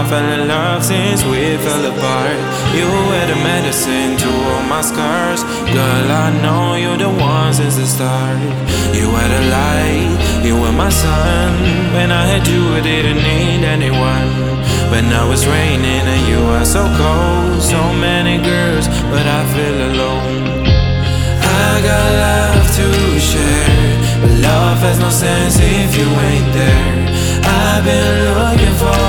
fell in love since we fell apart. You were the medicine to all my scars. Girl, I know you're the one since the start. You were the light, you were my sun. When I had you, I didn't need anyone. But now it's raining and you are so cold. So many girls, but I feel alone. I got love to share, but love has no sense if you ain't there. I've been looking for